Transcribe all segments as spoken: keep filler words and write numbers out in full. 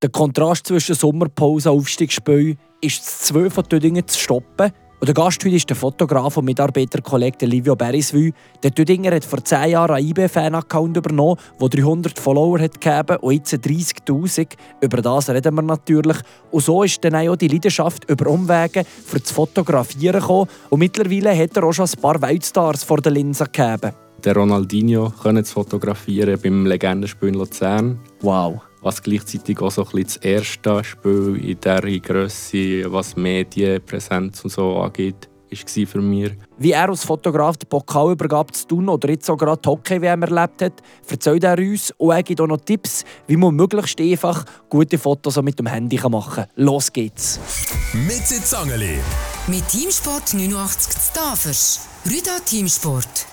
Der Kontrast zwischen Sommerpause und Aufstiegsspiel ist das zwei von Tüdingen zu stoppen. Und der Gast heute ist der Fotograf und Mitarbeiterkollege Livio Beriswil. Der Tüdinger hat vor zehn Jahren einen I B Fan-Account übernommen, der dreihundert Follower hat gegeben und jetzt dreissigtausend. Über das reden wir natürlich. Und so ist dann auch die Leidenschaft über Umwege für das Fotografieren gekommen. Und mittlerweile hat er auch schon ein paar Weltstars vor der Linse gegeben. Der Ronaldinho können zu fotografieren beim Legendenspiel in Luzern. Wow. Was gleichzeitig auch so ein bisschen das erste Spiel in dieser Grösse, was Medienpräsenz und so angeht, war für mich. Wie er als Fotograf die Pokalübergabe zu tun oder jetzt auch gerade die Hockey-W M erlebt hat, erzählt er uns und er gibt auch noch Tipps, wie man möglichst einfach gute Fotos mit dem Handy machen kann. Los geht's! Mit Zangeli. Mit Teamsport neunundachtzig zu Tafers. Rüda Teamsport.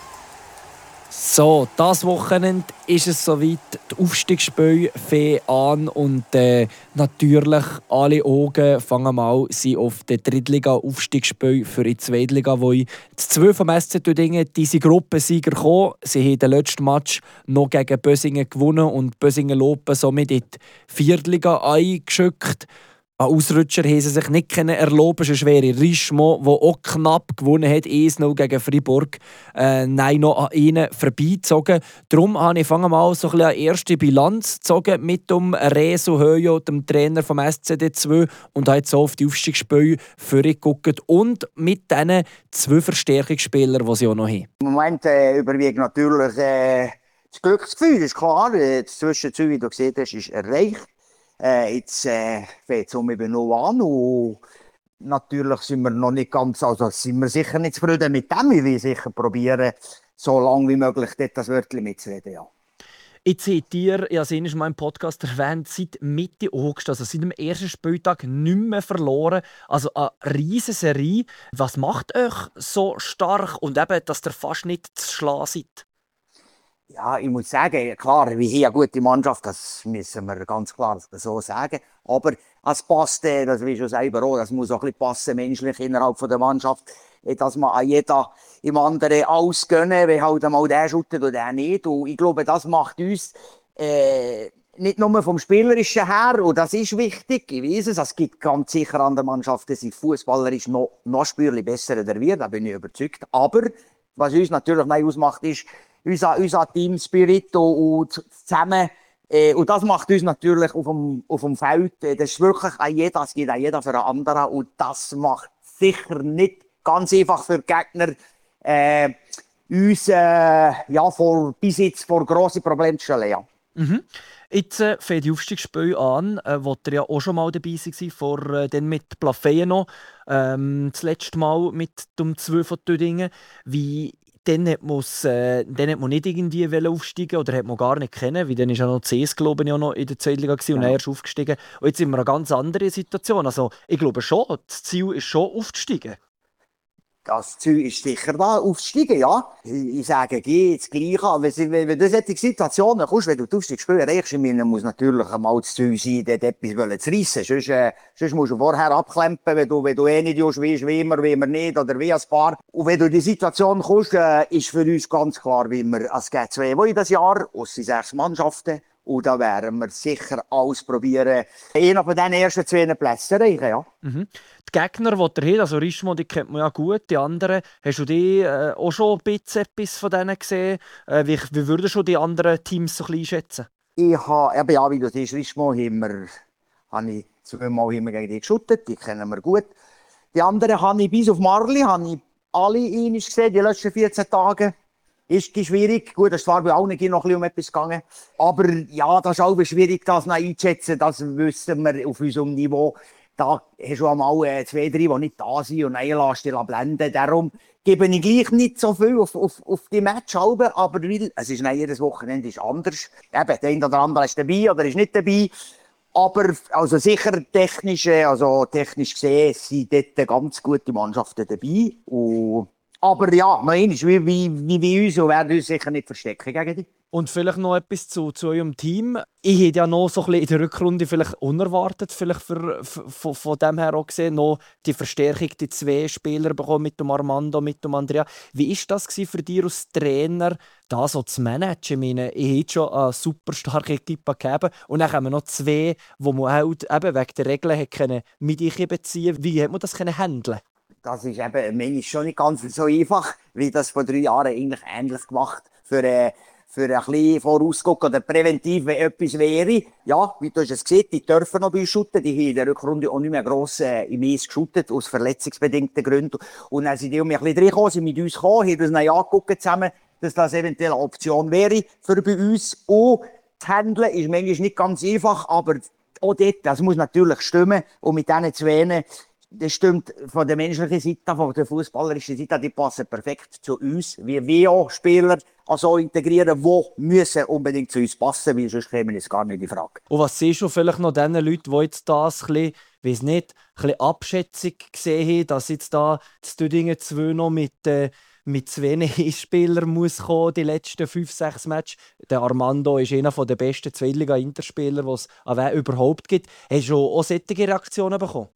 So, das Wochenende ist es soweit. Die Aufstiegsspiele fangen an und äh, natürlich alle Augen fangen mal sind auf den Drittliga-Aufstiegsspiel für die Zweitliga wollen. Die zwei vom S C Tüdingen, diese Gruppensieger gekommen. Sie haben den letzten Match noch gegen Bösingen gewonnen und Bösingen-Lopen somit in die Viertliga eingeschickt. Ein Ausrutscher haben sie sich nicht erlauben. Es ist ein schwerer Richemont, der auch knapp gewonnen hat, eins null gegen Fribourg. Äh, nein, noch an ihnen vorbeigezogen. Darum habe ich fangen mal so ein eine erste Bilanz gezogen mit dem Rezo Höjo, dem Trainer vom S C D zwei, und habe jetzt so auf die Aufstiegsspiele vorgeguckt und mit diesen zwei Verstärkungsspielern, die sie auch noch haben. Im Moment äh, überwiegt natürlich äh, das Glücksgefühl, das ist klar. Das Zwischenziel, wie du gesehen hast, ist erreicht. Äh, jetzt äh, fängt es um eben noch an und natürlich sind wir noch nicht ganz, also sind wir sicher nicht zufrieden mit dem. Wir wollen sicher probieren, so lange wie möglich dort das Wörtchen mitzureden. Ja. Jetzt habt ihr, ich habe es in meinem Podcast erwähnt, seit Mitte August, also seit dem ersten Spieltag, nicht mehr verloren. Also eine riesige Serie. Was macht euch so stark und eben, dass ihr fast nicht zu schlagen seid? Ja, ich muss sagen, klar, wir haben eine gute Mannschaft, das müssen wir ganz klar so sagen. Aber es passt, das will ich schon selber auch, das muss auch ein bisschen passen, menschlich innerhalb der Mannschaft, dass man an jeder im anderen alles gönnen, wenn halt einmal der shootet und der nicht. Und ich glaube, das macht uns äh, nicht nur vom Spielerischen her, und das ist wichtig, ich weiß es, es gibt ganz sicher andere Mannschaften, die fußballerisch noch, noch spürlich besser der wird, da bin ich überzeugt. Aber was uns natürlich neu ausmacht, ist, Unser, unser Team-Spirit und, und zusammen. Äh, und das macht uns natürlich auf dem, auf dem Feld. Äh, das ist wirklich ein jeder, es geht auch jeder für einen anderen. Und das macht sicher nicht ganz einfach für die Gegner, äh, uns äh, ja, vor, bis jetzt vor grosse Probleme zu stellen. Ja. Mhm. Jetzt äh, fängt die Aufstiegsspiele an, äh, wo ihr ja auch schon mal dabei war, vor, äh, dann mit Plafeyen ähm, das letzte Mal mit dem zwei von Tüdingen. Wie Dann hat, äh, dann hat man nicht irgendwie aufsteigen oder hat man gar nicht kennen, weil dann ist ja noch C S, glaube ich, auch noch in der Zweitliga und ja. Dann erst aufgestiegen. Und jetzt sind wir in einer ganz anderen Situation. Also ich glaube schon, das Ziel ist schon aufzusteigen. Das Ziel ist sicher da, aufzusteigen, ja. Ich, ich sage, geh jetzt gleich an. Wenn, wenn, wenn du solche Situationen kommst, wenn du die Aufstiegsspiele erreichst, muss natürlich einmal das Ziel sein, dort etwas zu reissen. Sonst, äh, sonst musst du vorher abklempen, wenn du, wenn du eh nicht weißt, wie immer, wie immer nicht, oder wie ein Paar. Und wenn du in die Situation kommst, äh, ist für uns ganz klar, wie wir, es geht zwei in das Jahr, es sind sechs Mannschaften. Und da werden wir sicher alles probieren, einen von diesen ersten zwei Plätzen zu erreichen. Ja. Mhm. Die Gegner, die ihr habt, also Richemont, die kennt man ja gut, die anderen, hast du die äh, auch schon ein bisschen etwas von denen gesehen? Äh, wie, wie würdest du die anderen Teams so ein bisschen einschätzen? Ich habe, eben, ja, wie du siehst, Richemont haben wir, habe ich zweimal haben wir gegen die geschuttet, die kennen wir gut. Die anderen habe ich bis auf Marli, habe ich alle einmal gesehen, die letzten vierzehn Tage. Ist schwierig. Gut, es war bei allen noch ein bisschen um etwas gegangen. Aber ja, das ist auch schwierig, das noch einzuschätzen. Das wissen wir auf unserem Niveau. Da hast du einmal äh, zwei, drei, die nicht da sind und dann lässt du dich blenden. Darum gebe ich gleich nicht so viel auf, auf, auf die Matchhalben. Aber weil, es ist jedes Wochenende ist anders. Eben, der eine oder andere ist dabei oder ist nicht dabei. Aber also sicher technisch, also technisch gesehen sind dort ganz gute Mannschaften dabei. Und aber ja, noch einmal, wie, wie, wie, wie uns, und werden uns sicher nicht verstecken gegen die. Und vielleicht noch etwas zu, zu eurem Team. Ich hätte ja noch so ein bisschen in der Rückrunde vielleicht unerwartet, vielleicht für, für, von, von dem her auch gesehen, noch die Verstärkung, die zwei Spieler bekommen mit dem Armando, mit dem Andrea. Wie war das für dich als Trainer, das so zu managen? Ich meine, ich hätte schon eine super starke Equipe gegeben und dann haben noch zwei, die man halt eben wegen der Regeln hat können mit euch beziehen konnte. Wie hat man das können handeln? Das ist eben manchmal schon nicht ganz so einfach, wie das vor drei Jahren eigentlich ähnlich gemacht. Für, äh, für ein bisschen vorausgucken oder präventiv, wenn etwas wäre. Ja, wie du es gesehen, die dürfen noch bei uns shooten. Die haben in der Rückrunde auch nicht mehr gross äh, im Eis geshootet, aus verletzungsbedingten Gründen. Und dann sind die um mich ein bisschen reingekommen, sind mit uns gekommen, haben das dann angeguckt zusammen, dass das eventuell eine Option wäre für bei uns. Und das Handeln ist manchmal nicht ganz einfach, aber auch dort, das muss natürlich stimmen. Und mit diesen zwei, das stimmt von der menschlichen Seite, von der fußballerischen Seite, die passen perfekt zu uns. Wir wir auch Spieler also integrieren, die müssen unbedingt zu uns passen, weil sonst kämen es gar nicht in Frage. Und was siehst du vielleicht noch den Leuten, die jetzt das ein bisschen, weiss nicht, ein bisschen Abschätzung gesehen haben, dass jetzt da das Düdingen zwei noch mit, äh, mit zwei Spielern muss kommen, die letzten fünf, sechs Matches. Der Armando ist einer der besten Zweitliga-Interspieler, die es überhaupt gibt. Hast du auch solche Reaktionen bekommen?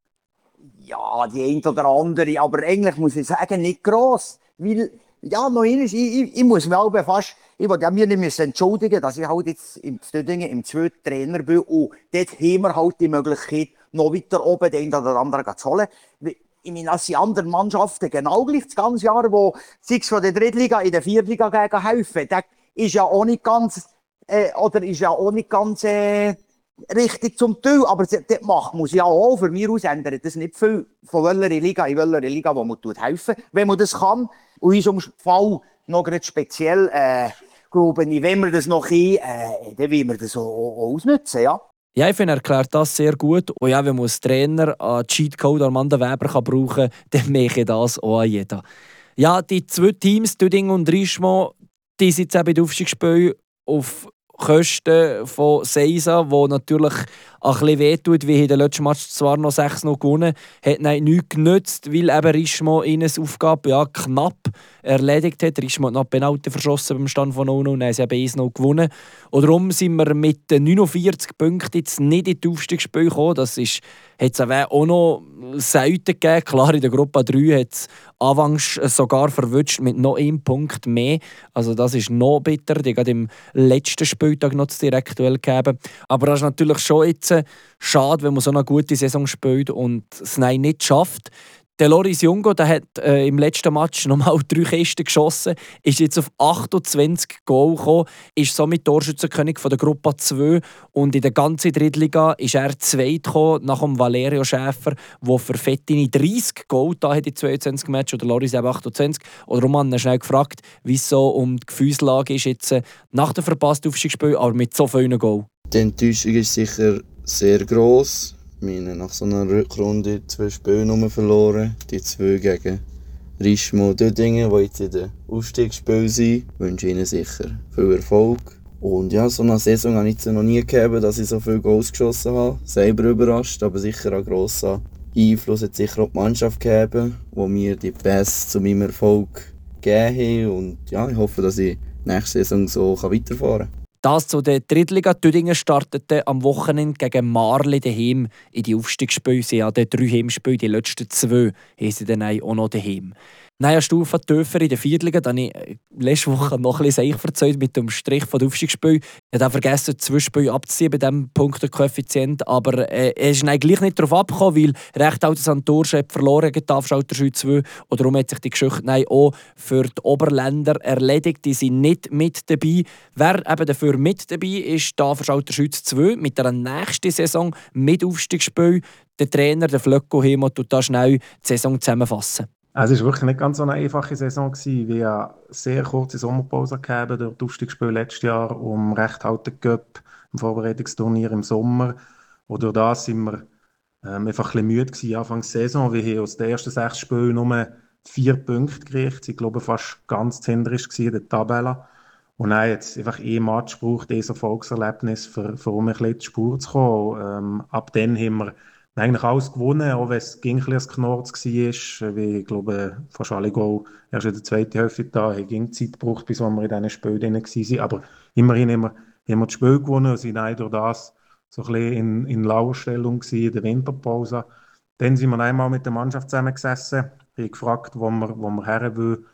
Ja, die eine oder andere, aber eigentlich muss ich sagen, nicht gross. Weil, ja, noch einmal, ich, ich, ich muss mich auch fast, ich wollte mir nicht müssen entschuldigen, dass ich halt jetzt im Stüdingen im zweiten Trainer bin und dort haben wir halt die Möglichkeit, noch weiter oben den einen oder anderen zu holen. Ich meine, das sind andere Mannschaften genau gleich das ganze Jahr, wo sechs von der Drittliga in der Viertliga gegen helfen. Das ist ja auch nicht ganz, äh, oder ist ja auch nicht ganz, äh, richtig zum Teil, aber das macht muss ja auch. Für mich aus ändert das nicht viel von welcher Liga in welcher Liga, wo man helfen tut, wenn man das kann. Und in unserem Fall noch gerade speziell, äh, glaube ich, wenn wir das noch können, äh, dann wollen wir das auch, auch ausnutzen, ja. Ja, ich finde, er erklärt das sehr gut. Und ja, wenn man als Trainer einen Cheatcode Armando Weber kann brauchen kann, dann mache ich das auch an jeder. Ja, die zwei Teams, Düdingen und Richemont, die sind jetzt bei den Aufstiegsspielen auf Kosten von Seisa, die natürlich ein bisschen wehtut, wie in den letzten Match zwar noch sechs noch gewonnen, hat nein, nichts genützt, weil eben Richemont ihnen Aufgabe ja, knapp erledigt hat. Richemont hat noch Penalty verschossen beim Stand von null null, dann haben sie eben eins null gewonnen. Und darum sind wir mit neunundvierzig Punkten jetzt nicht in die Aufstiegsspiele gekommen. Das ist, hat es auch noch Seiten gegeben. Klar, in der Gruppe drei hat es Avanche sogar verwünscht mit noch einem Punkt mehr. Also das ist noch bitter. Die gerade im letzten Spieltag noch das Direktduell gegeben. Aber das ist natürlich schon jetzt schade, wenn man so eine gute Saison spielt und es nicht schafft. Der Loris Jungo, der hat äh, im letzten Match nochmal drei Kisten geschossen, ist jetzt auf achtundzwanzig Goal gekommen, ist somit Torschützenkönig von der Gruppe zwei und in der ganzen Drittliga ist er zweit gekommen, nach dem Valerio Schäfer, der für Fettini dreißig Goal da hat in zweiundzwanzig Matches, oder Loris eben achtundzwanzig. Und Roman hat schnell gefragt, wie es so um die Gefühlslage ist jetzt äh, nach dem verpassten Aufstiegsspiel, aber mit so vielen Goal. Die Enttäuschung ist sicher sehr gross. Wir haben nach so einer Rückrunde zwei Spiele verloren. Die zwei gegen Richemont Düdingen, die jetzt in den Aufstiegsspielen sind. Ich wünsche ihnen sicher viel Erfolg. Und ja, so eine Saison habe ich jetzt noch nie gehabt, dass ich so viele Goals geschossen habe. Selber überrascht, aber sicher ein grosser Einfluss hat sicher auch die Mannschaft gehabt, die mir die Pässe zu meinem Erfolg gegeben haben. Und ja, ich hoffe, dass ich nächste Saison so weiterfahren kann. Das zu der Drittliga. Düdingen startete am Wochenende gegen Marli daheim in die Aufstiegsspiele. Sie hatten drei Heimspiele, die letzten zwei haben sie dann auch noch daheim. Eine Stufe tiefer in der Viertliga, da habe ich letzte Woche noch ein bisschen erzählt mit dem Strich von der Aufstiegsspiel. Ich habe vergessen, zwei Spiele abzuziehen bei diesem Punktekoeffizient, aber äh, er ist gleich nicht darauf abgekommen, weil recht altes Santurce hat verloren gegen die Afschalter zwei und darum hat sich die Geschichte auch für die Oberländer erledigt. Die sind nicht mit dabei. Wer eben dafür mit dabei ist, die Afschalter zwei mit der nächsten Saison mit Aufstiegsspiel. Der Trainer, der Flöcko Hemo, tut da schnell die Saison zusammenfassen. Also es war wirklich nicht ganz so eine einfache Saison. Wir hatten eine sehr kurze Sommerpause gehabt durch das Aufstiegsspiel letztes Jahr um recht halten Cup im Vorbereitungsturnier im Sommer. Und durch das sind wir ähm, einfach ein bisschen müde gewesen, Anfang der Saison. Wir haben aus den ersten sechs Spielen nur vier Punkte gekriegt. Ich glaube, fast ganz hinderisch in der Tabelle. Und dann jetzt einfach ein Match braucht, ein Erfolgserlebnis, für, für um ein bisschen die Spur zu kommen. Ähm, ab dann haben wir eigentlich alles gewonnen, auch wenn es ging ein bisschen ein Knorz war. Wie, ich glaube, fast alle Goal erst in der zweiten Hälfte da, haben ging Zeit gebraucht, bis wir in diesen Spielen drin waren. Aber immerhin haben wir, haben wir das Spiel gewonnen und sind auch durch das so ein bisschen in, in Lauerstellung gewesen, in der Winterpause. Dann sind wir einmal mit der Mannschaft zusammengesessen, haben gefragt, wo wir, wo wir her wollen.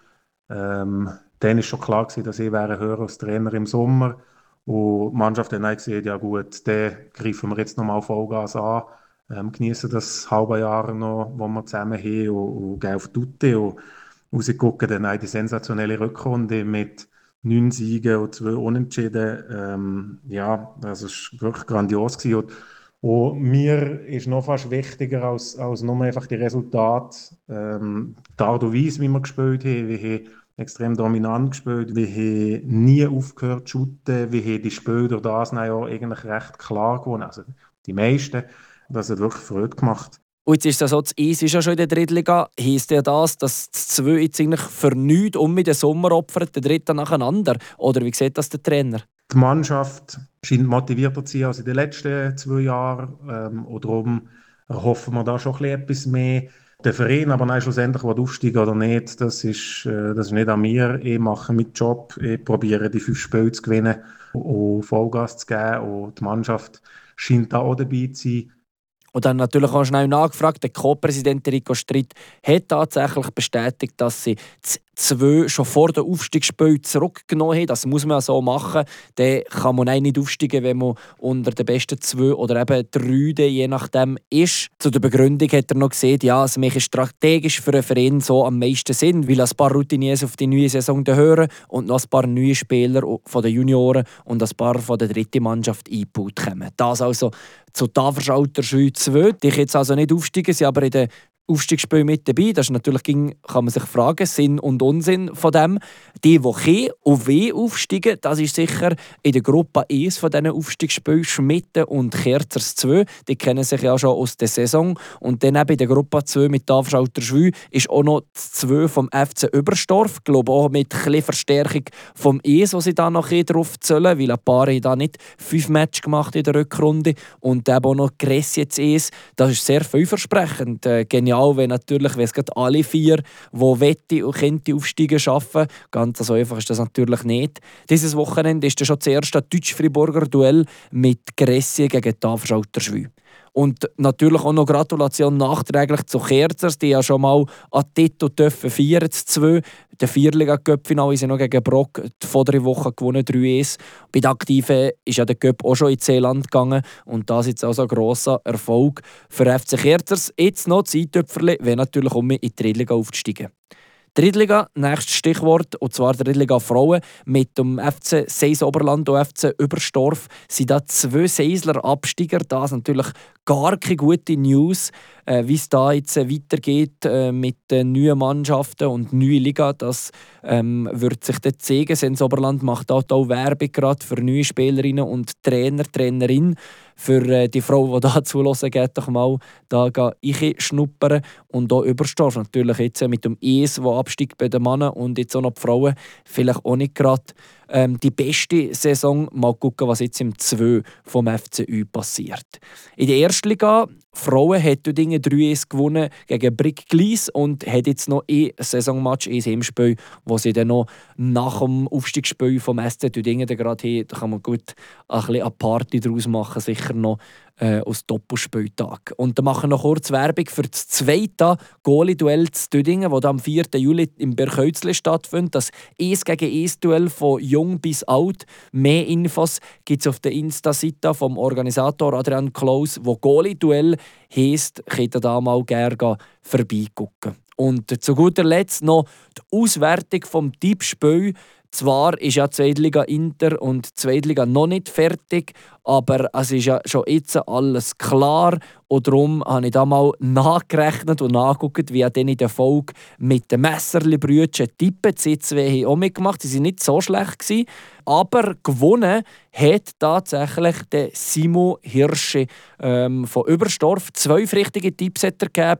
Ähm, dann war schon klar gewesen, dass ich wäre höher als Trainer im Sommer. Und die Mannschaft hat dann gesagt, ja gut, dann greifen wir jetzt nochmal Vollgas an, ähm, genießen das halbe Jahr noch, wo wir zusammen haben und, und gehen auf die Tutte und rausgucken dann auch die sensationelle Rückrunde mit neun Siegen und zwei Unentschieden. Ähm, ja, das war wirklich grandios gewesen. Und, und mir ist noch fast wichtiger als, als nur einfach die Resultate, ähm, die Art und Weise, wie wir gespielt haben. Wir haben extrem dominant gespielt, wir haben nie aufgehört zu shooten, wir haben die Spiele durch das dann ja eigentlich recht klar gewonnen, also die meisten. Das hat wirklich Freude gemacht. Und jetzt ist das so, das eins ist ja schon in der Drittliga. Heisst ja das, dass das zwei jetzt eigentlich für nichts um in den Sommer opfert, der dritte nacheinander? Oder wie sieht das der Trainer? Die Mannschaft scheint motivierter zu sein als in den letzten zwei Jahren. Ähm, und darum erhoffen wir da schon ein bisschen etwas mehr. Der Verein aber nein, schlussendlich aufsteigen oder nicht, das ist, äh, das ist nicht an mir. Ich mache meinen Job, ich probiere die fünf Spiele zu gewinnen und Vollgas zu geben. Und die Mannschaft scheint da auch dabei zu sein. Und dann natürlich auch schnell nachgefragt, der Co-Präsident Rico Stritt hat tatsächlich bestätigt, dass sie zwei schon vor dem Aufstiegsspiel zurückgenommen haben. Das muss man ja so machen. Dann kann man auch nicht aufsteigen, wenn man unter den besten zwei oder eben drei, je nachdem, ist. Zu der Begründung hat er noch gesehen, ja, es macht strategisch für einen Verein so am meisten Sinn, weil ein paar Routiniers auf die neue Saison hören und noch ein paar neue Spieler von den Junioren und ein paar von der dritten Mannschaft eingebaut kommen. Das also zu Tafers Alter Schweiz zwei. Die jetzt also nicht aufsteigen, sind aber in den Aufstiegsspiel mit dabei. Das ist natürlich, kann man sich fragen, Sinn und Unsinn von dem. Die, die können und wollen aufsteigen, das ist sicher in der Gruppe eins von diesen Aufstiegsspielen Schmitten und Kerzers zwei. Die kennen sich ja schon aus der Saison. Und dann eben in der Gruppe zwei mit Tafers Alter Schweiz ist auch noch das zwei vom F C Überstorf. Ich glaube auch mit ein bisschen Verstärkung vom eins, wo sie da noch drauf zählen, weil ein paar haben da nicht fünf Matches gemacht in der Rückrunde. Und eben auch noch Gressi jetzt eins. Das ist sehr vielversprechend. Äh, genial. Wenn natürlich, wenn es gerade alle vier, die wette und könnte aufsteigen, schaffen. Ganz so einfach ist das natürlich nicht. Dieses Wochenende ist schon das erste Deutsch-Friburger Duell mit Gressi gegen Tafers Alter Schweiz. Und natürlich auch noch Gratulation nachträglich zu Kerzers, die ja schon mal an Titel dürfen feiern, zwei. Der Vierliga-Cup-Final ist ja noch gegen Brock vor drei Wochen gewonnen, drei eins. Bei den Aktiven ist ja der Cup auch schon ins Seeland gegangen und das ist jetzt also ein grosser Erfolg für F C Kerzers. Jetzt noch Zeitöpferli, wenn natürlich um in die Drittliga aufzusteigen. Drittliga, nächstes Stichwort, und zwar Drittliga Frauen. Mit dem F C Seis Oberland und F C Überstorf sind da zwei Seisler Absteiger. Das ist natürlich gar keine gute News, äh, wie es da jetzt äh, weitergeht äh, mit den neuen Mannschaften und neuen Liga. Das ähm, wird sich dann zeigen. Seis Oberland macht auch, auch Werbung gerade für neue Spielerinnen und Trainer, Trainerin. Für äh, die Frau, die da zuhören, geht doch mal da schnuppern. Und auch Überstorf natürlich jetzt mit dem E S, der absteigt bei den Männern und jetzt auch noch die Frauen. Vielleicht auch nicht gerade ähm, die beste Saison. Mal gucken, was jetzt im zwei vom F C Ü passiert. In der Erstliga Frauen hat Dinge drei eins gewonnen gegen Brick Gleis und hat jetzt noch ein Saisonmatch, ein Heimspiel, wo sie dann noch nach dem Aufstiegsspiel vom S C Dinge gerade haben. Da kann man gut ein bisschen eine Party daraus machen, sicher noch äh, aus Doppelspieltag. Und dann machen wir noch kurz Werbung für das zweite Goalie-Duell zu Düdingen, das am vierten Juli im Berghölzli stattfindet. Das eins gegen eins Duell von jung bis alt. Mehr Infos gibt es auf der Insta-Seite vom Organisator Adrian Klaus, wo Goalie-Duell heisst, könnt ihr da mal gerne vorbeigucken. Und zu guter Letzt noch die Auswertung vom Tippspiel. Zwar ist ja die Zweitliga Inter und die Zweitliga noch nicht fertig, aber es ist ja schon jetzt alles klar. Und darum habe ich da mal nachgerechnet und nachgeguckt, wie dann in der Folge mit den Messerli-Brüdern tippen. Die zwei haben auch mitgemacht, sie waren nicht so schlecht. Aber gewonnen hat tatsächlich der Simo Hirschi ähm, von Überstorf. Zwei richtige Tipps hat er gegeben.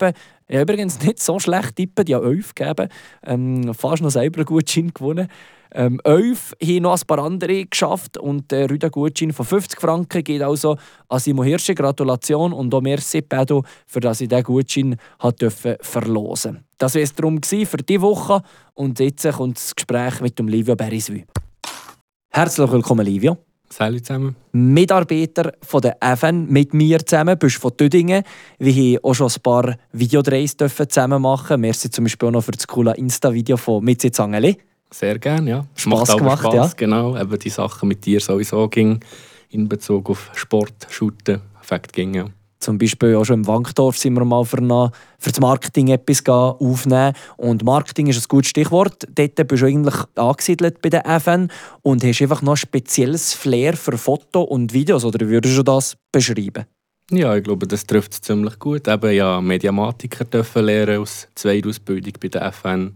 Ich habe übrigens nicht so schlecht tippen, die habe elf gegeben. Ähm, fast noch selber einen Gutschein gewonnen. Ähm, elf haben noch ein paar andere geschafft und der Rüda Gutschein von fünfzig Franken geht also an Simon Hirschi. Gratulation und auch merci, Pedro, für dass ich diesen Gutschein verlosen durfte. Das war es darum für diese Woche und jetzt kommt das Gespräch mit dem Livio Beriswil. Herzlich willkommen, Livio. Salut zusammen. Mitarbeiter von der F N mit mir zusammen, bist von Tüdingen. Wir haben auch schon ein paar Videodrehs zusammen machen. Merci zum Beispiel auch noch für das coole Insta-Video von «Mit Zangeli». Sehr gerne, ja. Spass gemacht, Spass, ja. Genau, eben die Sachen mit dir sowieso ging in Bezug auf Sport, Shooten, Effekt ging, ja. Zum Beispiel auch schon im Wankdorf sind wir mal für, eine, für das Marketing etwas aufnehmen. Und Marketing ist ein gutes Stichwort. Dort bist du eigentlich angesiedelt bei der F N und hast einfach noch ein spezielles Flair für Fotos und Videos. Oder wie würdest du das beschreiben? Ja, ich glaube, das trifft es ziemlich gut. Eben, ja, Mediamatiker dürfen lernen aus Zweitausbildung bei der F N.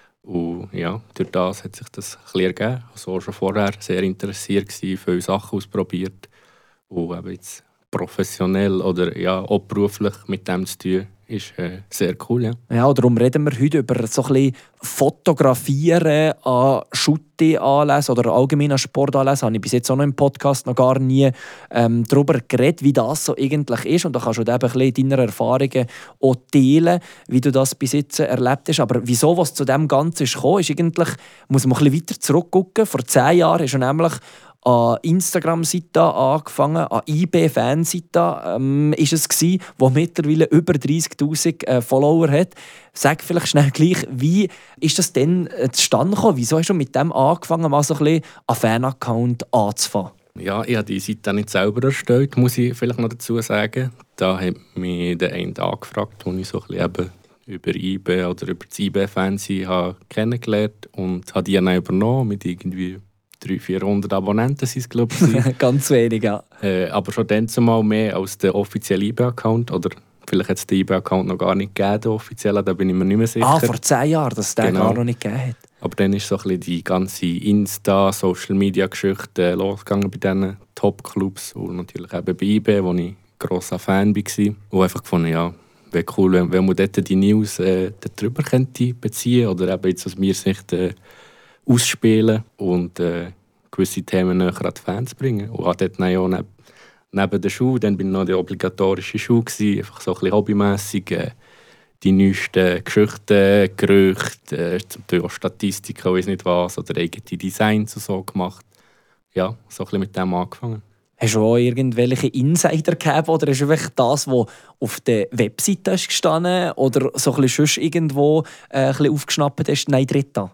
Und ja, durch das hat sich das ein bisschen ergeben. Also schon vorher sehr interessiert gewesen, viele Sachen ausprobiert. Und eben jetzt professionell oder ja, auch beruflich mit dem zu tun, ist äh, sehr cool. Ja. Ja, darum reden wir heute über so ein bisschen Fotografieren an Shooting-Anlässen oder allgemein an Sportanlässen. Habe ich bis jetzt auch noch im Podcast noch gar nie ähm, darüber geredet, wie das so eigentlich ist. Und da kannst du eben ein bisschen deine Erfahrungen auch teilen, wie du das bis jetzt erlebt hast. Aber wieso, was zu dem Ganzen ist gekommen, ist eigentlich, muss man ein bisschen weiter zurückgucken. Vor zehn Jahren hast du nämlich an Instagram-Seite angefangen, an I B-Fanseite ähm, ist es gsi, wo mittlerweile über dreissigtausend äh, Follower hat. Sag vielleicht schnell gleich, wie ist das denn äh, zustande gekommen? Wieso hast du mit dem angefangen, mal so ein bisschen einen Fan-Account anzufangen? Ja, ich habe die Seite nicht selber erstellt, muss ich vielleicht noch dazu sagen. Da hat mich der eine angefragt, wo ich so ein bisschen eben über I B oder über das I B-Fanseite kennengelernt und habe die dann übernommen mit irgendwie dreihundert, vierhundert Abonnenten sind es, glaube ich. Ganz wenig, ja. Äh, aber schon dann zumal mehr als der offizielle I B-Account. Oder vielleicht hat es den I B-Account noch gar nicht gegeben, den offiziellen, da bin ich mir nicht mehr sicher. Ah, vor zehn Jahren, dass es den Genau. gar noch nicht gegeben hat. Aber dann ist so ein bisschen die ganze Insta-, Social-Media-Geschichte losgegangen bei diesen Top-Clubs. Und natürlich eben bei I B, wo ich grosser Fan war. Und einfach gefunden, ja, wäre cool, wenn, wenn man dort die News äh, darüber könnte beziehen oder eben jetzt aus meiner Sicht äh, ausspielen und äh, gewisse Themen näher an die Fans bringen. Und habe dort dann auch neb, neben der Schule, dann bin ich noch die obligatorische Schule gewesen, einfach so ein bisschen hobbymässig, äh, die neuesten Geschichten, Gerüchte, äh, zum Teil auch Statistiken, weiss nicht was, oder eigene Designs und so gemacht. Ja, so ein bisschen mit dem angefangen. Hast du auch irgendwelche Insider gehabt oder ist einfach das, was auf der Webseite ist gestanden oder so ein bisschen sonst irgendwo äh, ein bisschen aufgeschnappt hast? Nein, dritter.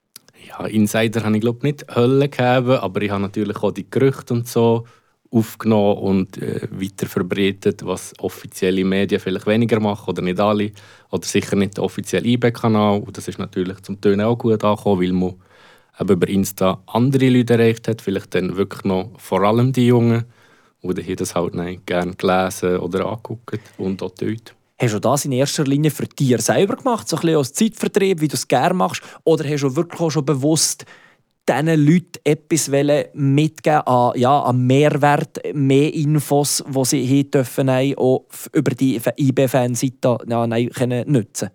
Ja, Insider habe ich glaube nicht Hölle gegeben, aber ich habe natürlich auch die Gerüchte und so aufgenommen und äh, weiter verbreitet, was offizielle Medien vielleicht weniger machen oder nicht alle. Oder sicher nicht der offizielle I B-Kanal. Und das ist natürlich zum Teil auch gut angekommen, weil man eben über Insta andere Leute erreicht hat. Vielleicht dann wirklich noch vor allem die Jungen, die hier das halt nicht gerne gelesen oder angeguckt und auch dort. Hast du das in erster Linie für dich selber gemacht, so ein bisschen als Zeitvertreib, wie du es gerne machst? Oder hast du wirklich auch schon bewusst diesen Leuten etwas mitgeben an, ja, an Mehrwert, mehr Infos, die sie hier dürfen, auch über die I B-Fanseite ja, nutzen?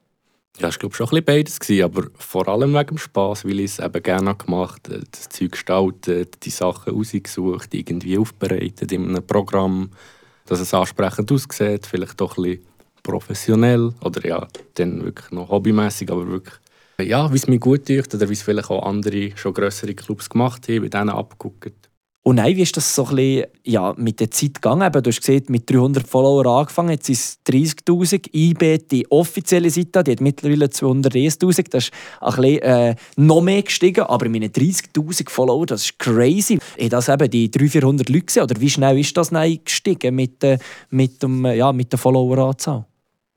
Ja, ich glaube schon ein bisschen beides gewesen, aber vor allem wegen dem Spass, weil ich es eben gerne gemacht habe, das Zeug gestaltet, die Sachen rausgesucht, irgendwie aufbereitet in einem Programm, dass es ansprechend aussieht, vielleicht doch ein bisschen professionell oder ja, dann wirklich noch hobbymäßig, aber wirklich, ja, wie es mir gut tut oder wie es vielleicht auch andere, schon grössere Clubs gemacht haben, bei denen abgeguckt. Und nein, wie ist das so ein bisschen, ja, mit der Zeit gegangen? Du hast gesehen, mit dreihundert Followern angefangen, jetzt sind es dreißigtausend. I B, die offizielle Seite, die hat mittlerweile zweihunderttausend. Das ist ein bisschen äh, noch mehr gestiegen, aber meine dreißigtausend Follower, das ist crazy. Hat das eben die dreihundert, vierhundert Leute gesehen? Oder wie schnell ist das gestiegen mit, äh, mit, dem, ja, mit der Followeranzahl?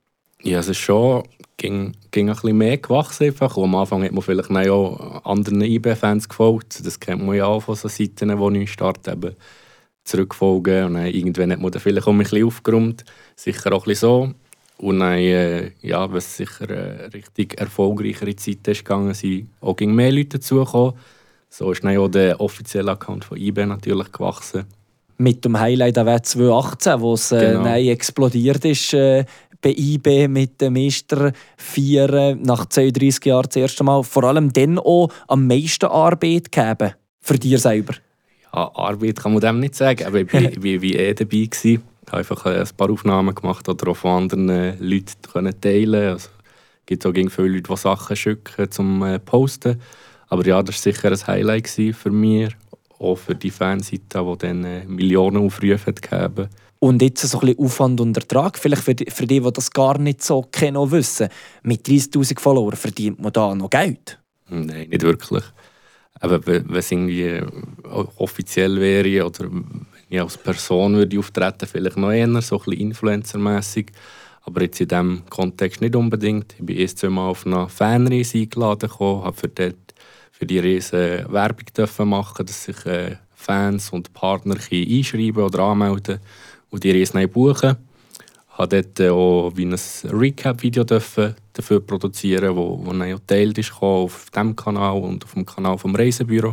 Ja, es ist schon ging, ging ein bisschen mehr gewachsen. Einfach. Und am Anfang hat man vielleicht auch anderen I B-Fans gefolgt. Das kennt man ja auch von so Seiten, die neu starten, eben zurückfolgen. Und dann irgendwann hat man dann vielleicht auch ein bisschen aufgeräumt. Sicher auch ein bisschen so. Und dann, äh, ja, was sicher eine richtig erfolgreichere Zeit ist gegangen, sind auch mehr Leute dazugekommen. So ist dann auch der offizielle Account von I B natürlich gewachsen. Mit dem Highlight zwanzig achtzehn, wo es äh, Genau. explodiert ist, äh, bei I B mit dem Meister feiern, nach zweiunddreissig Jahren das erste Mal, vor allem dann auch am meisten Arbeit gegeben? Für dich selber? Ja, Arbeit kann man dem nicht sagen, aber ich war wie, wie eh dabei. Gewesen. Ich habe einfach ein paar Aufnahmen gemacht oder auch von anderen Leuten teilen. Also, es gibt auch viele Leute, die Sachen schicken zum äh, Posten. Aber ja, das war sicher ein Highlight für mich, auch für die Fanseite, die dann äh, Millionen Aufrufe gegeben. Und jetzt so ein bisschen Aufwand und Ertrag, vielleicht für die, für die, die das gar nicht so kennen und wissen. Mit dreissigtausend Followern verdient man da noch Geld? Nein, nicht wirklich. Aber wenn es irgendwie offiziell wäre oder wenn ich als Person würde auftreten, vielleicht noch eher, so ein bisschen influencermässig. Aber jetzt in diesem Kontext nicht unbedingt. Ich bin erst zweimal auf eine Fanreise eingeladen, habe für, dort, für die Reise Werbung dürfen machen, dass sich äh, Fans und Partner einschreiben oder anmelden und die Reise buchen. Ich durfte dort auch wie ein Recap-Video dafür produzieren, wo, wo dann auch geteilt ist auf diesem Kanal und auf dem Kanal des Reisebüro.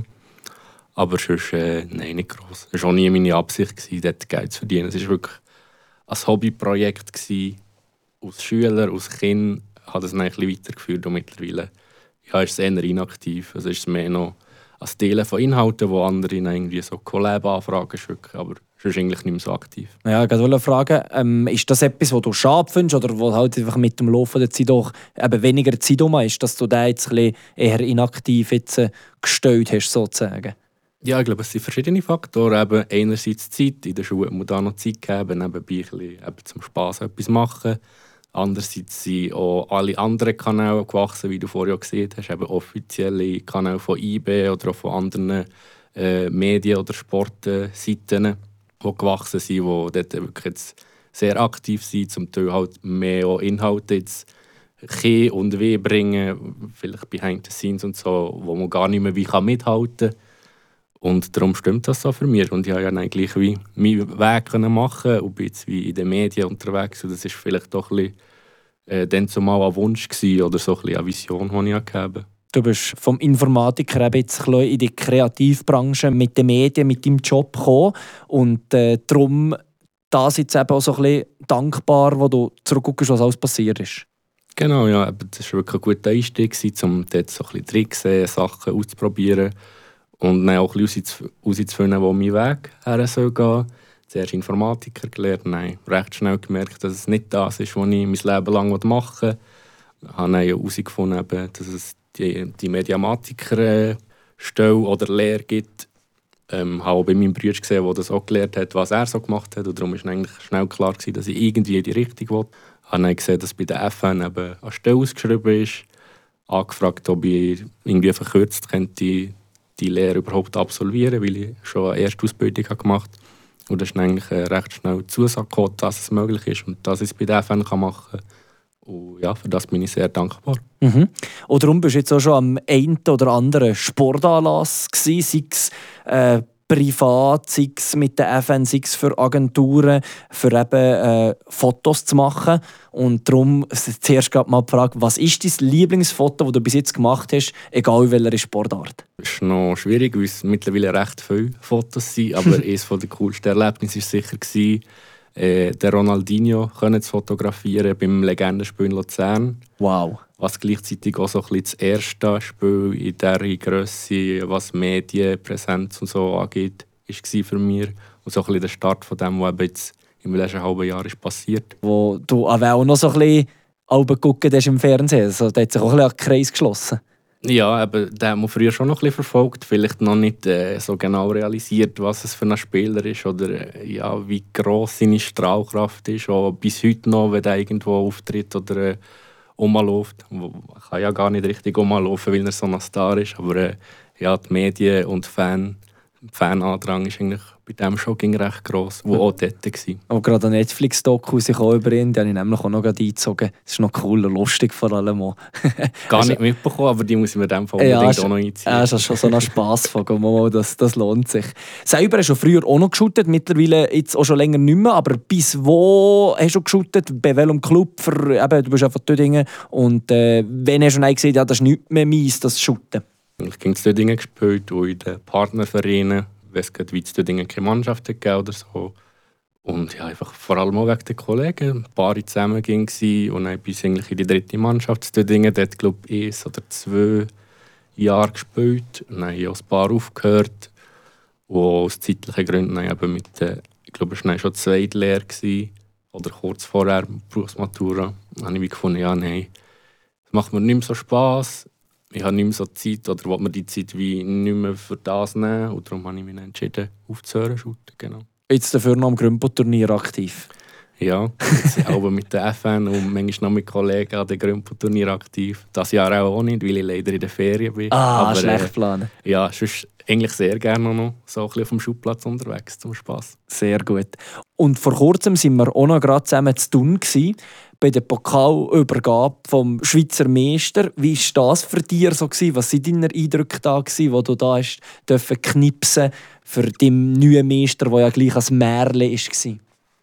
Aber sonst, äh, nein, nicht gross. Es war auch nie meine Absicht, dort Geld zu verdienen. Es war wirklich ein Hobbyprojekt gewesen, aus Schülern, aus Kindern. Ich habe das dann ein bisschen weitergeführt und mittlerweile ja, ist es eher inaktiv. Also ist es mehr noch als Teilen von Inhalten, wo andere irgendwie so Collab-Anfragen schicken. Aber es ist eigentlich nicht mehr so aktiv. Ja, ich wollte fragen, ähm, ist das etwas, was du schade findest oder wo halt einfach mit dem Laufen der Zeit auch eben weniger Zeit um ist, dass du da jetzt ein bisschen eher inaktiv jetzt, äh, gestellt hast, sozusagen? Ja, ich glaube, es sind verschiedene Faktoren. Eben einerseits Zeit. In der Schule muss da noch Zeit geben, nebenbei ein bisschen eben zum Spass etwas machen. Andererseits sind auch alle anderen Kanäle gewachsen, wie du vorher auch gesehen hast. Eben offizielle Kanäle von I B oder auch von anderen äh, Medien- oder Sportseiten, die gewachsen sind, die dort wirklich jetzt sehr aktiv sind, zum Teil halt mehr auch Inhalte jetzt Ke und Weh bringen, vielleicht behind the scenes und so, wo man gar nicht mehr wie kann mithalten kann. Und darum stimmt das so für mich. Und ich konnte ja eigentlich wie meinen Weg machen und bin jetzt wie in den Medien unterwegs. Und das war vielleicht doch ein bisschen, äh, dann zumal ein Wunsch gewesen, oder so ein bisschen eine Vision, die ich gegeben habe. Du bist vom Informatiker eben jetzt ein bisschen in die Kreativbranche mit den Medien, mit deinem Job gekommen. Und äh, darum das jetzt eben auch so ein bisschen dankbar, wo du zurückguckst, was alles passiert ist. Genau, ja. Das war wirklich ein guter Einstieg, um dort so ein bisschen Tricks, Sachen auszuprobieren. Und dann auch ein bisschen herauszufinden, wo mein Weg her soll gehen. Zuerst Informatiker gelernt, nein, recht schnell gemerkt, dass es nicht das ist, was ich mein Leben lang machen will. Ich habe dann herausgefunden, dass es die, die Mediamatiker-Stelle oder Lehre gibt. Ich ähm, habe auch bei meinem Bruder gesehen, der das auch gelernt hat, was er so gemacht hat. Und darum war eigentlich schnell klar, dass ich irgendwie in die Richtung will. Ich habe dann gesehen, dass bei der F N eben eine Stelle ausgeschrieben ist. Angefragt, ob ich irgendwie verkürzt könnte die Lehre überhaupt absolvieren, weil ich schon eine Erstausbildung gemacht habe. Und das ist eigentlich recht schnell Zusage gekommen, dass es möglich ist und dass ich es bei der F N machen kann. Und ja, für das bin ich sehr dankbar. Mhm. Und darum bist du jetzt auch schon am einen oder anderen Sportanlass gewesen, sei es äh, privat, sei es mit der F N, sei es für Agenturen, für eben äh, Fotos zu machen. Und darum zuerst mal die Frage, was ist dein Lieblingsfoto, das du bis jetzt gemacht hast, egal welcher Sportart? Das ist noch schwierig, weil es mittlerweile recht viele Fotos sind, aber eines der coolsten Erlebnisse war sicher, äh, den Ronaldinho können zu fotografieren beim Legendenspiel in Luzern. Wow. Was gleichzeitig auch so ein bisschen das erste Spiel in dieser Grösse, was Medienpräsenz und so angeht, war für mich. Und so ein bisschen der Start von dem, was jetzt im letzten halben Jahr ist passiert. Wo du auch noch so ein bisschen geguckt hast im Fernsehen, also, da hat sich auch ein bisschen an den Kreis geschlossen. Ja, aber den haben wir früher schon noch ein bisschen verfolgt, vielleicht noch nicht äh, so genau realisiert, was es für ein Spieler ist oder äh, ja, wie gross seine Strahlkraft ist. Auch bis heute noch, wenn er irgendwo auftritt oder äh, rumläuft. Er kann ja gar nicht richtig rumlaufen, weil er so ein Star ist, aber äh, ja, die Medien und Fan, Fanandrang ist eigentlich bei dem schon recht gross, wo auch dort war. Aber gerade ein Netflix-Doku sich auch über ihn, die habe ich nämlich auch noch eingezogen. Das ist noch cool und lustig vor allem auch. Gar nicht mitbekommen, aber die muss ich mir in dem Fall ja, unbedingt auch noch einziehen. Ja, das ist schon so ein Spass von mal, das, das lohnt sich. Selber hast du früher auch noch geshootet, mittlerweile jetzt auch schon länger nicht mehr, aber bis wo hast du geshootet? Bei welchem Club? Für, eben, du bist einfach Dödingen und äh, wenn hast du dann gesehen, ja, das ist nicht mehr meins, das Shooten? Ich habe in Dödingen gespielt und in den Partnervereinen, wenn es gerade wie in Dödingen keine Mannschaft gegeben oder so. Und ja, einfach vor allem auch wegen den Kollegen. Ein paar zusammen gingen und dann bis eigentlich in die dritte Mannschaft zu Dingen. Dort, glaube ich, eins oder zwei Jahre gespielt. Und dann habe ich auch ein paar aufgehört. Und aus zeitlichen Gründen eben mit der, ich glaube, es war schon die zweite Lehre gewesen, oder kurz vorher, Berufsmatura. Dann habe ich gefunden, ja, nein, das macht mir nicht mehr so Spass. Ich habe nicht mehr so Zeit, oder will mir die Zeit wie nicht mehr für das nehmen. Und darum habe ich mich entschieden, aufzuhören, shooten, genau. Jetzt dafür noch am Grümpo-Turnier aktiv. Ja, auch mit der F N und manchmal noch mit Kollegen an den Grümpo-Turnier aktiv. Das Jahr auch nicht, weil ich leider in der Ferien bin. Ah, aber, schlecht äh, planen. Ja, sonst eigentlich sehr gerne noch so ein bisschen auf dem Schulplatz unterwegs, zum Spass. Sehr gut. Und vor kurzem waren wir auch noch gerade zusammen zu Thun gewesen, bei der Pokalübergabe vom Schweizer Meister. Wie war das für dich so gewesen? Was waren deine Eindrücke da, gewesen, wo du da hast dürfen knipsen für den neuen Meister, der ja gleich als Märle war?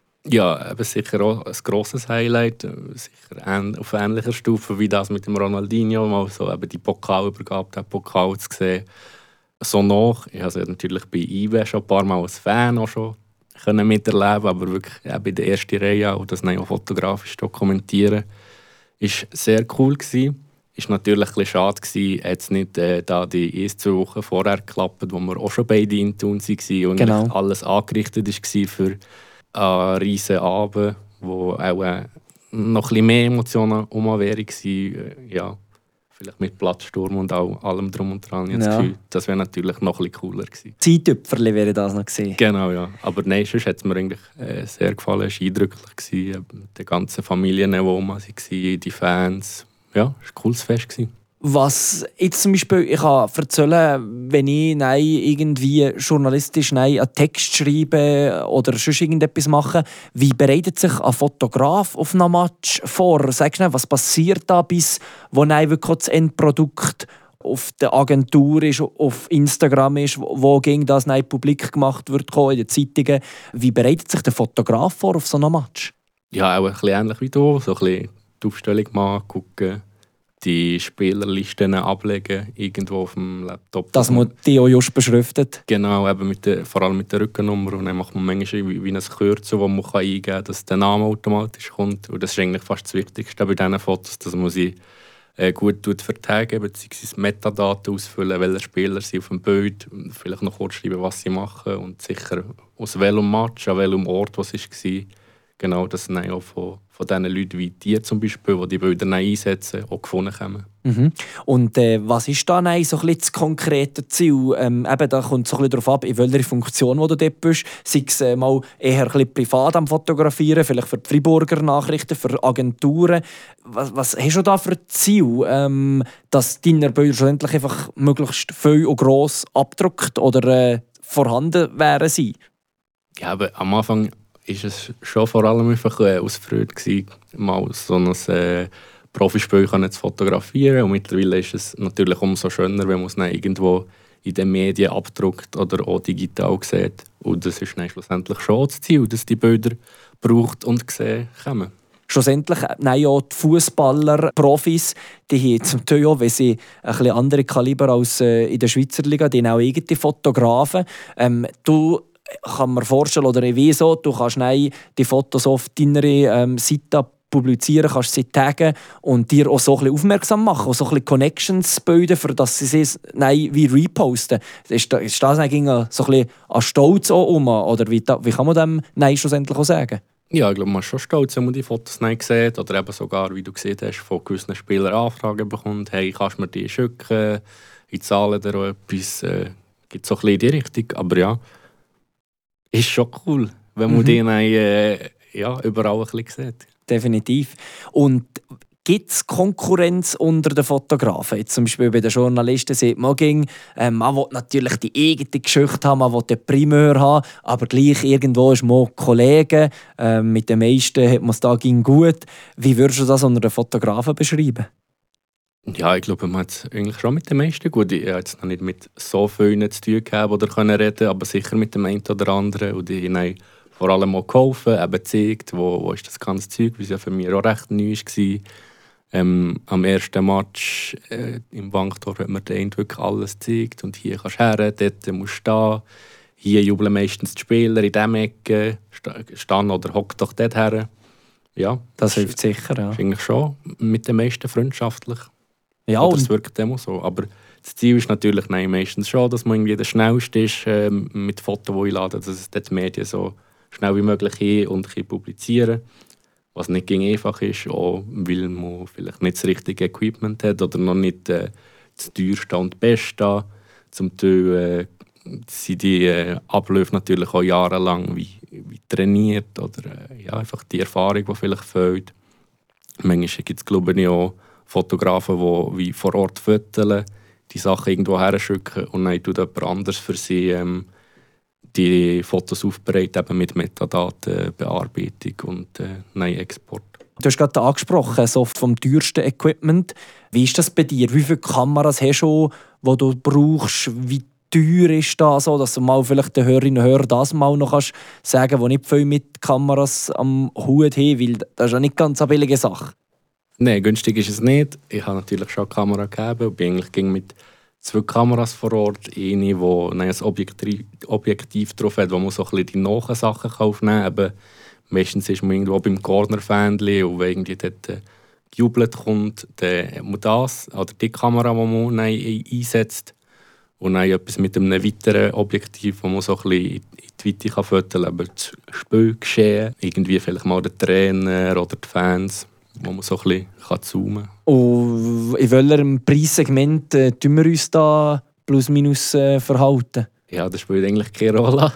Ja, eben sicher auch ein grosses Highlight. Sicher ähn- auf ähnlicher Stufe wie das mit dem Ronaldinho, mal so eben die Pokalübergabe, den Pokal zu sehen. So noch, ich habe natürlich bei I W schon ein paar Mal als Fan auch schon können miterleben, aber wirklich eben in der ersten Reihe und das dann auch fotografisch dokumentieren, ist sehr cool gewesen. Ist natürlich ein bisschen schade gewesen, hat es nicht äh, da die ersten zwei Wochen vorher geklappt, wo wir auch schon beide in Thun waren und Genau. alles angerichtet war für einen riesen Abend, wo auch äh, noch ein bisschen mehr Emotionen um wäre gewesen. Ja, vielleicht mit Platzsturm und auch allem drum und dran. Jetzt Ja. Gefühl, das wäre natürlich noch ein bisschen cooler gewesen. Zeitöpferli wäre das noch gewesen. Genau, ja. Aber nein, sonst hat es mir eigentlich äh, sehr gefallen. Es war eindrücklich gewesen. Eben die ganzen Familien, die rum waren, die Fans. Ja, es war ein cooles Fest gewesen. Was jetzt zum Beispiel, ich kann erzählen, wenn ich nein, irgendwie journalistisch nein, einen Text schreibe oder sonst irgendetwas mache, wie bereitet sich ein Fotograf auf einem Match vor? Sagst du, was passiert da, bis wo nein, wirklich das Endprodukt auf der Agentur ist, auf Instagram ist, wo, wo gegen das nein, publik gemacht wird, in den Zeitungen. Wie bereitet sich der Fotograf vor auf so einem Match? Ja, auch ein bisschen ähnlich wie du. So ein bisschen die Aufstellung machen, gucken, die Spielerlisten ablegen, irgendwo auf dem Laptop. Dass man die auch just beschriftet. Genau, eben mit der, vor allem mit der Rückennummer. Und dann macht man manchmal wie, wie ein Kürzel, das man eingeben kann, dass der Name automatisch kommt. Und das ist eigentlich fast das Wichtigste bei diesen Fotos, dass man sie äh, gut vertagen, beziehungsweise Metadaten ausfüllen, welche Spieler sind auf dem Bild, vielleicht noch kurz schreiben, was sie machen und sicher aus welchem Match, an welchem Ort was es war. Genau, das sind auch von, von diesen Leuten wie dir zum Beispiel, die die Bilder einsetzen, auch gefunden haben. Mhm. Und äh, was ist da nein, so ein bisschen das konkrete Ziel? Ähm, eben, da kommt es so ein bisschen darauf ab, in welcher Funktion wo du dort bist. Sei es äh, mal eher ein bisschen privat am Fotografieren, vielleicht für die Freiburger Nachrichten, für Agenturen. Was, was hast du da für ein Ziel, ähm, dass deine Bilder schlussendlich einfach möglichst viel und gross abgedruckt oder äh, vorhanden wären sie? Ja, aber am Anfang war es schon vor allem einfach äh, aus Freude gewesen, mal so ein äh, Profispiel zu fotografieren. Und mittlerweile ist es natürlich umso schöner, wenn man es dann irgendwo in den Medien abdruckt oder auch digital sieht. Und das ist dann schlussendlich schon das Ziel, dass die Bilder gebraucht und gesehen kommen. Schlussendlich, nein, ja, die Fußballer, Profis, die haben zum Teil auch, wenn sie ein bisschen andere Kaliber als äh, in der Schweizer Liga, die haben auch eigene Fotografen. Ähm, du kann mir vorstellen, oder ich weiss auch, du kannst nein, die Fotos auf deiner ähm, Seite publizieren, kannst sie taggen und dir auch so ein bisschen aufmerksam machen, auch so ein bisschen Connections bilden, für dass sie es nein, wie reposten. Ist das, ist das eigentlich so ein bisschen an Stolz auch um, oder wie, wie kann man dem nein schlussendlich auch sagen? Ja, ich glaube, man ist schon stolz, wenn man die Fotos nicht sieht oder eben sogar, wie du gesehen hast, von gewissen Spielern Anfragen bekommt. Hey, kannst du mir die schicken? Ich zahle dir auch etwas. Äh, gibt so ein bisschen in die Richtung. Aber ja, ist schon cool, wenn man mhm. die dann, äh, ja, überall ein bisschen sieht. Definitiv. Und gibt es Konkurrenz unter den Fotografen? Jetzt zum Beispiel bei den Journalisten sieht man, ging, ähm, man will natürlich die eigene Geschichte haben, man will den Primeur haben, aber gleich irgendwo ist man Kollege. Ähm, mit den meisten hat man es da ging gut. Wie würdest du das unter den Fotografen beschreiben? Ja, ich glaube, man hat es eigentlich schon mit den meisten gut. Ich habe jetzt noch nicht mit so vielen zu tun gehabt oder können reden, aber sicher mit dem einen oder anderen. Und die haben vor allem auch geholfen, eben gezeigt, wo, wo ist das ganze Zeug, was ja für mich auch recht neu war. Ähm, am ersten Match äh, im Banktor hat mir der wirklich alles gezeigt. Und hier kannst du her, dort musst du stehen, hier jubeln meistens die Spieler in dieser Ecke, stehen oder hocken doch dort her. Ja, Das hilft sicher, ja. ist eigentlich schon mit den meisten freundschaftlich. Ja, Oder und es wirkt immer so. Aber das Ziel ist natürlich nein, meistens schon, dass man irgendwie der Schnellste ist äh, mit Fotos, die ich lade, dass es die Medien so schnell wie möglich hin und ein publizieren. Was nicht gegen einfach ist, auch weil man vielleicht nicht das richtige Equipment hat oder noch nicht äh, das teuerste und beste. Zum Teil äh, sind die äh, Abläufe natürlich auch jahrelang wie, wie trainiert oder äh, ja, einfach die Erfahrung, die vielleicht fehlt. Manchmal gibt es, glaube ich, auch Fotografen, die wie vor Ort fotografieren, die Sachen irgendwo herschicken und dann tut jemand anderes für sie ähm, die Fotos aufbereiten, eben mit Metadatenbearbeitung und äh, neuen Export. du hast gerade angesprochen, so vom teuersten Equipment. Wie ist das bei dir? Wie viele Kameras hast du, die du brauchst? Wie teuer ist das, so, dass du mal vielleicht den Hörerinnen und Hörern das mal noch kannst sagen, die nicht viel mit Kameras am Hut haben, weil das ist ja nicht ganz eine billige Sache. Nein, günstig ist es nicht. Ich habe natürlich schon eine Kamera gegeben und bin eigentlich ging mit zwei Kameras vor Ort. Eine, die ein Objektiv, Objektiv drauf hat, wo man so ein bisschen die nahen Sachen aufnehmen kann. Eben, meistens ist man irgendwo beim Corner-Fähnchen und wenn irgendwie dort äh, gejubelt kommt, dann muss das, oder die Kamera, die man dann einsetzt. Und dann etwas mit einem weiteren Objektiv, wo man so ein bisschen in die Weite kann fotografieren kann, aber das Spielgeschehen, irgendwie vielleicht mal der Trainer oder die Fans, wo man so ein bisschen kann zoomen kann. Und in welchem Preissegment äh, tun wir uns da plus minus äh, verhalten? Ja, das spielt eigentlich keine Rolle.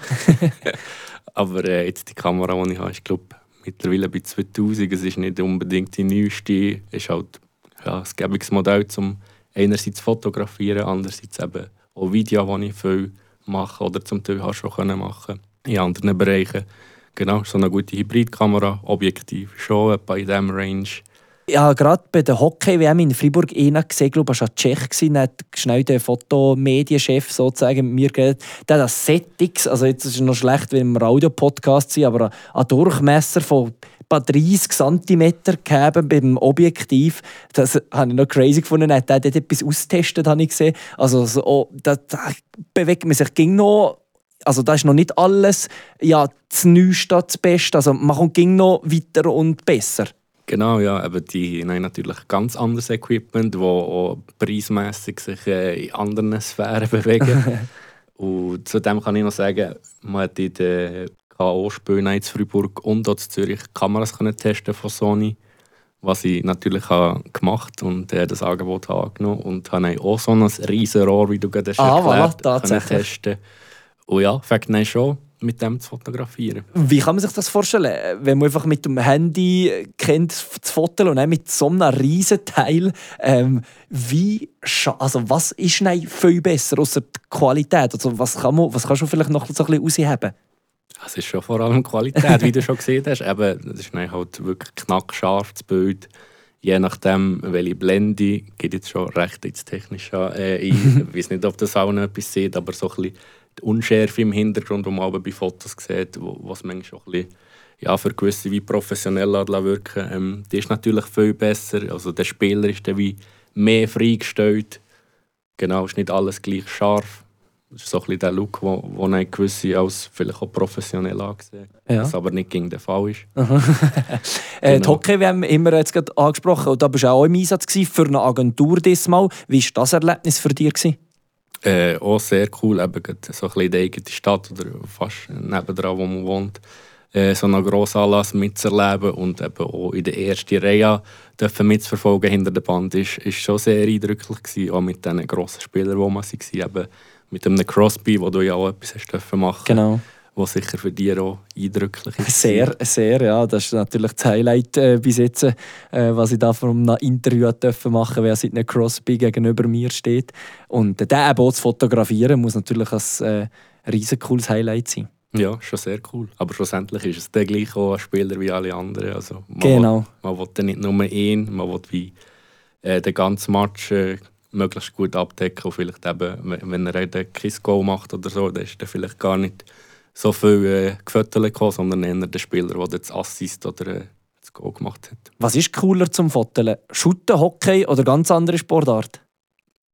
Aber äh, jetzt die Kamera, die ich habe, ist glaube mittlerweile bei zweitausend. Es ist nicht unbedingt die neueste. Es ist halt ja, ein gäbiges Modell, um einerseits fotografieren, andererseits eben auch Video, das ich viel mache oder zum Teil auch schon machen in anderen Bereichen. Genau, so eine gute Hybridkamera, Objektiv schon etwa in diesem Range. Ja, gerade bei der Hockey-W M in Freiburg einer gesehen, glaube ich, war Tschech, der hat schnell der Fotomedienchef sozusagen mit mir geredet. Der hat das Settings, also jetzt ist es noch schlecht, wenn wir Audio-Podcast sind, aber ein Durchmesser von etwa dreissig Zentimeter gegeben beim Objektiv. Das habe ich noch crazy gefunden. Er hat dort etwas austestet, habe ich gesehen. Also so, oh, da, da bewegt man sich ging noch. Also da ist noch nicht alles ja, das Neueste, das Beste. Also man kommt ging noch weiter und besser. Genau, ja, aber die haben natürlich ganz anderes Equipment, das auch preismässig sich äh, in anderen Sphären bewegen. Und zudem kann ich noch sagen, man hat in den K O-Spielen in Freiburg und auch in Zürich Kameras können testen von Sony, was ich natürlich habe gemacht und äh, das Angebot habe angenommen und habe auch so ein riesen Rohr, wie du gerade hast Ah, erklärt, voilà, tatsächlich. können testen. Und ja, fängt dann schon mit dem zu fotografieren. Wie kann man sich das vorstellen, wenn man einfach mit dem Handy kennt zu fotografieren und dann mit so einem riesen Teil, ähm, wie scha- also was ist denn viel besser außer die Qualität? Also was kann man, was kannst du vielleicht noch so ein bisschen rausheben? Es ist schon vor allem Qualität, wie du schon gesehen hast. Eben, das ist dann halt wirklich knackscharf, das Bild. Je nachdem, welche Blende, geht jetzt schon recht ins Technische äh, ein. Ich weiß nicht, ob das auch noch etwas sieht, aber so ein bisschen die Unschärfe im Hintergrund, die man aber bei Fotos sieht, wo, was manchmal auch ein bisschen, ja, für gewisse wie professionell wirken ähm, die ist natürlich viel besser. Also der Spieler ist dann wie mehr freigestellt. Genau, ist nicht alles gleich scharf. Das ist so ein bisschen der Look, wo, wo ein gewisse als vielleicht auch professionell angesehen, Ja. was aber nicht gegen den Fall ist. Äh, die Genau. Hockey, wir haben immer jetzt gerade angesprochen, und da bist du auch im Einsatz gewesen, für eine Agentur diesmal. Wie war das Erlebnis für dich? gewesen? Äh, auch sehr cool, eben gerade so ein bisschen in der eigenen Stadt oder fast nebendran, wo man wohnt, äh, so einen grossen Anlass mitzuerleben und eben auch in der ersten Reihe dürfen mitzuverfolgen hinter der Band ist, ist schon sehr eindrücklich gewesen, auch mit diesen grossen Spielern, die man war, eben mit einem Crosby, wo du ja auch etwas hast dürfen machen, Genau. was sicher für dich auch eindrücklich ist. Sehr, sehr, ja. Das ist natürlich das Highlight äh, bis jetzt, äh, was ich da von einem Interview dürfen machen, wer seit einem Crosby gegenüber mir steht. Und äh, den eben auch zu fotografieren, muss natürlich ein äh, riesen cooles Highlight sein. Ja, schon sehr cool. Aber schlussendlich ist es der gleich auch ein Spieler wie alle anderen. Also man Genau. Will, man will nicht nur ihn, man will wie, äh, den ganzen Match äh, möglichst gut abdecken. Und vielleicht eben, wenn wenn er ein Kiss-Goal macht oder so, dann ist er vielleicht gar nicht so viel äh, gefotografiert gekommen, sondern eher der Spieler, der das Assist oder äh, das Goal gemacht hat. Was ist cooler zum Fotografieren? Shooten, Hockey oder ganz andere Sportart?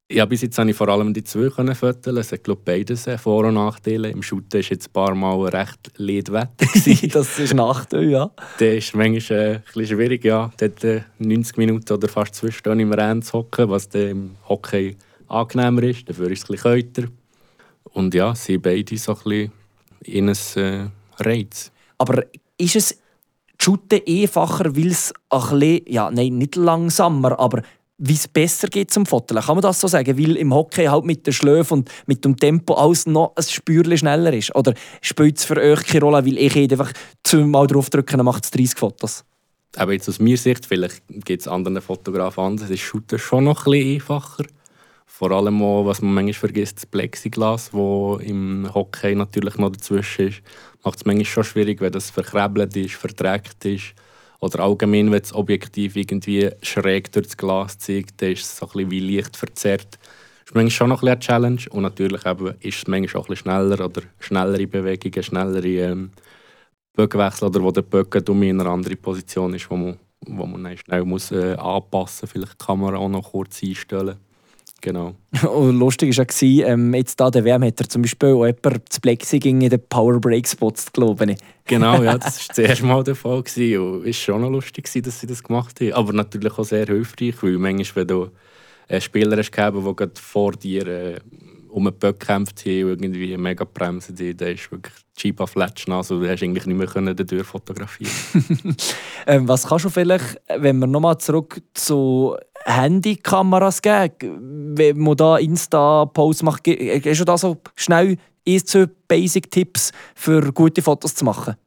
Ja, bis jetzt konnte ich vor allem die zwei fotografieren. Es hat, glaube ich, beides Vor- und Nachteile. Im Shooten war jetzt ein paar Mal recht Lidwetter. Das ist Nachteil, ja. Das ist manchmal äh, ein bisschen schwierig, ja. Dort äh, neunzig Minuten oder fast zwei Stunden im Rennen zu hocken, was dann im Hockey angenehmer ist. Dafür ist es ein bisschen kälter. Und ja, sie beide so ein bisschen in ein äh, Reiz. Aber ist es Shooten einfacher, weil es ein bisschen, ja, nein, nicht langsamer, aber wie es besser geht zum Foteln? Kann man das so sagen? Weil im Hockey halt mit den Schläfen und mit dem Tempo alles noch ein Spürchen schneller ist? Oder spielt es für euch keine Rolle, weil ich einfach zweimal draufdrücken, dann macht es dreißig Fotos? Aber jetzt aus meiner Sicht, vielleicht gibt es anderen Fotografen anders, ist Shooten schon noch ein bisschen einfacher. Vor allem auch, was man manchmal vergisst, das Plexiglas, das im Hockey natürlich noch dazwischen ist, macht es manchmal schon schwierig, wenn das verkrebelt ist, verdreckt ist. Oder allgemein, wenn das Objektiv irgendwie schräg durch das Glas zeigt, dann ist es so ein bisschen wie leicht verzerrt. Das ist manchmal schon noch ein bisschen eine Challenge. Und natürlich eben ist es manchmal auch ein bisschen schneller oder schnellere Bewegungen, schnellere ähm, Böckenwechsel oder wo der Böcken in einer anderen Position ist, wo man, wo man dann schnell muss, äh, anpassen muss. Vielleicht die Kamera auch noch kurz einstellen. Genau. Und lustig war ja, ähm, jetzt da der W M hat er zum Beispiel auch jemand das Plexi in den Power Break Spots, glaube ich. Genau, ja, das war das erste Mal der Fall. Und es war schon noch lustig, dass sie das gemacht haben. Aber natürlich auch sehr hilfreich, weil manchmal, wenn du einen Spieler hast, der gerade vor dir äh, um einen Böck kämpft und irgendwie mega bremsen, dann ist wirklich die Chiba fletschen. Also du hast eigentlich nicht mehr dadurch fotografieren. ähm, was kannst du vielleicht, wenn wir nochmal zurück zu Handykameras gehen, wenn man da Insta-Posts macht, hast du da so schnell ein, zwei Basic-Tipps für gute Fotos zu machen?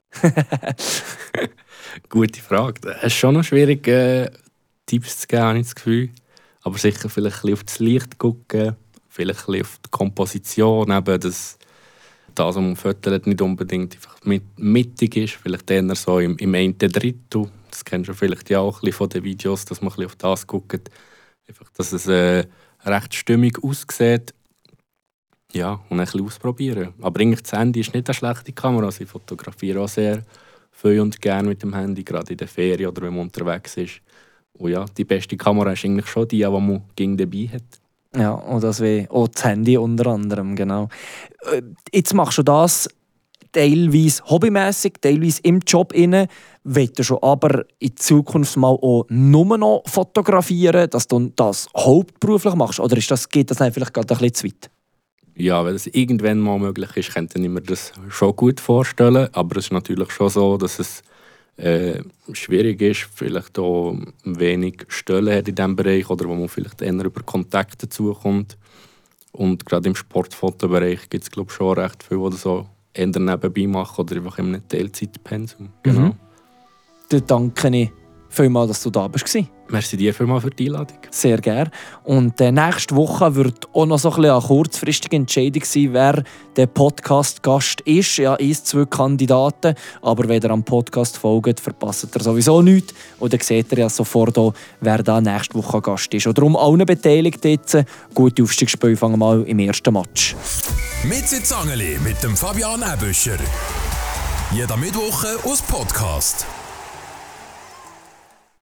Gute Frage. Es ist schon noch schwierig, äh, Tipps zu geben, habe ich das Gefühl. Aber sicher vielleicht ein bisschen auf das Licht gucken, vielleicht ein bisschen auf die Komposition, eben, dass das, was man fotografiert, nicht unbedingt einfach mit, mittig ist, vielleicht eher so im, im einen Drittel. Das kennst du vielleicht ja auch ein bisschen von den Videos, dass man ein bisschen auf das guckt. Einfach, dass es äh, recht stimmig aussieht. Ja, und ein bisschen ausprobieren. Aber eigentlich das Handy ist nicht eine schlechte Kamera. Also ich fotografiere auch sehr viel und gerne mit dem Handy, gerade in der Ferien oder wenn man unterwegs ist. Und ja, die beste Kamera ist eigentlich schon die, die man gegen dabei hat. Ja, und das wie auch das Handy unter anderem, genau. Jetzt machst du das teilweise hobbymässig, teilweise im Job inne. Willst du schon aber in Zukunft mal auch nur noch fotografieren, dass du das hauptberuflich machst? Oder ist das, geht das vielleicht gerade ein bisschen zu weit? Ja, wenn es irgendwann mal möglich ist, könnte ich mir das schon gut vorstellen. Aber es ist natürlich schon so, dass es äh, schwierig ist, vielleicht auch wenig Stellen hat in diesem Bereich oder wo man vielleicht eher über Kontakte dazukommt. Und gerade im Sportfotobereich gibt es, glaube ich, schon recht viele, die das so eher nebenbei machen oder einfach in einem Teilzeitpensum. Genau. Mhm. Dann danke ich vielmals, dass du da warst. Merci dir vielmals für die Einladung. Sehr gerne. Und äh, nächste Woche wird auch noch so ein bisschen eine kurzfristige Entscheidung sein, wer der Podcast-Gast ist. Ja, eins, zwei Kandidaten. Aber wenn ihr am Podcast folgt, verpasst ihr sowieso nichts. Und dann seht ihr ja sofort auch, wer da nächste Woche Gast ist. Und darum allen Beteiligten jetzt gute Aufstiegsspiele. Fangen wir mal im ersten Match. Mit Zangeli mit dem Fabian Ebüscher. Jeder Mittwoch aus Podcast.